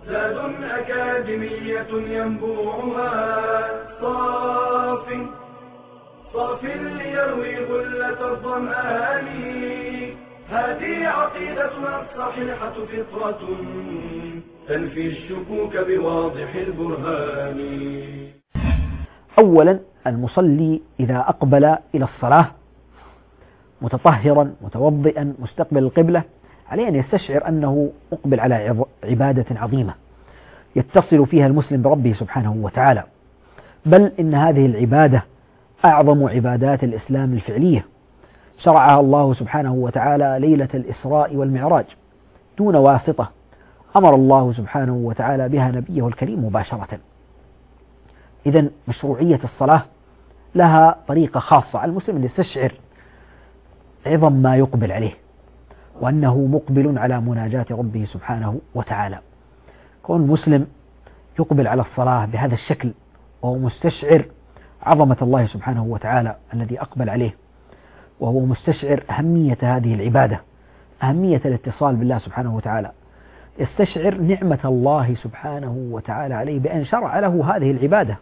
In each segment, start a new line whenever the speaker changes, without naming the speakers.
زاد أكاديمية ينبوعها صاف ليروي غلة الظمآن. هذه عقيدتنا الصحيحة فطرة تنفي الشكوك بواضح البرهان.
أولا، المصلي إذا أقبل إلى الصلاة متطهرا متوضئا مستقبل القبلة عليه أن يستشعر أنه مقبل على عبادة عظيمة يتصل فيها المسلم بربه سبحانه وتعالى، بل إن هذه العبادة أعظم عبادات الإسلام الفعلية، شرعها الله سبحانه وتعالى ليلة الإسراء والمعراج دون واسطة، أمر الله سبحانه وتعالى بها نبيه الكريم مباشرة. إذن مشروعية الصلاة لها طريقة خاصة على المسلم أن يستشعر عظم ما يقبل عليه، وأنه مقبل على مناجاة ربه سبحانه وتعالى. كون المسلم يقبل على الصلاة بهذا الشكل وهو مستشعر عظمة الله سبحانه وتعالى الذي أقبل عليه، وهو مستشعر أهمية هذه العبادة، أهمية الاتصال بالله سبحانه وتعالى، يستشعر نعمة الله سبحانه وتعالى عليه بأن شرع له هذه العبادة.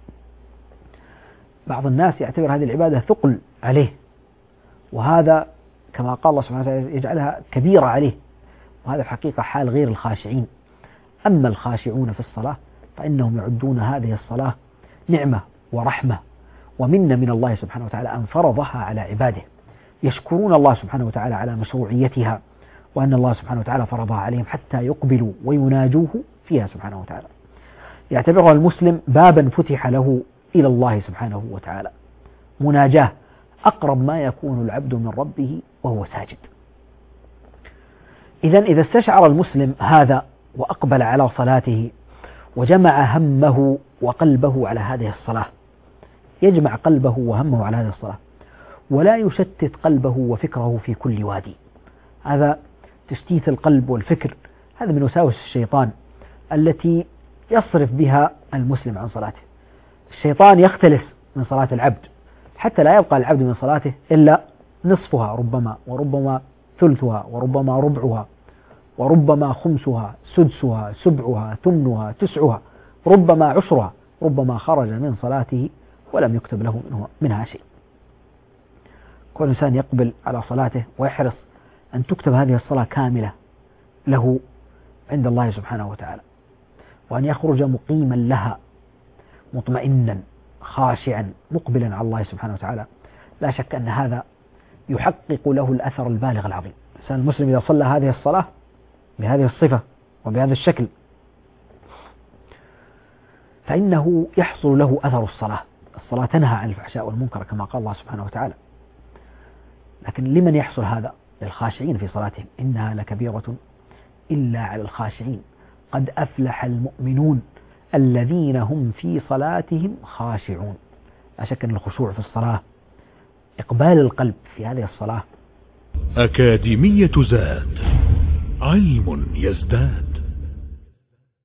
بعض الناس يعتبر هذه العبادة ثقل عليه، وهذا كما قال الله سبحانه وتعالى يجعلها كبيرة عليه، وهذا في حقيقة حال غير الخاشعين. أما الخاشعون في الصلاة فإنهم يعدون هذه الصلاة نعمة ورحمة ومنة من الله سبحانه وتعالى أن فرضها على عباده، يشكرون الله سبحانه وتعالى على مشروعيتها، وأن الله سبحانه وتعالى فرضها عليهم حتى يقبلوا ويناجوه فيها سبحانه وتعالى. يعتبرها المسلم بابا فتح له إلى الله سبحانه وتعالى، مناجاة أقرب ما يكون العبد من ربه وهو ساجد. إذا استشعر المسلم هذا وأقبل على صلاته وجمع همه وقلبه على هذه الصلاة، يجمع قلبه وهمه على هذه الصلاة ولا يشتت قلبه وفكره في كل وادي. هذا تشتيت القلب والفكر هذا من وساوس الشيطان التي يصرف بها المسلم عن صلاته. الشيطان يختلس من صلاة العبد حتى لا يبقى العبد من صلاته إلا نصفها ربما، وربما ثلثها، وربما ربعها، وربما خمسها، سدسها، سبعها، ثمنها، تسعها، ربما عشرها، ربما خرج من صلاته ولم يكتب له منها شيء. كل إنسان يقبل على صلاته ويحرص أن تكتب هذه الصلاة كاملة له عند الله سبحانه وتعالى، وأن يخرج مقيما لها مطمئنا خاشعا مقبلا على الله سبحانه وتعالى. لا شك أن هذا يحقق له الأثر البالغ العظيم. الإنسان المسلم إذا صلى هذه الصلاة بهذه الصفة وبهذا الشكل فإنه يحصل له أثر الصلاة. الصلاة تنهى عن الفحشاء والمنكر كما قال الله سبحانه وتعالى، لكن لمن يحصل هذا؟ للخاشعين في صلاتهم، إنها لكبيرة إلا على الخاشعين قد أفلح المؤمنون الذين هم في صلاتهم خاشعون. لا شك أن الخشوع في الصلاة، إقبال القلب في هذه الصلاة.
أكاديمية زاد، علم يزداد.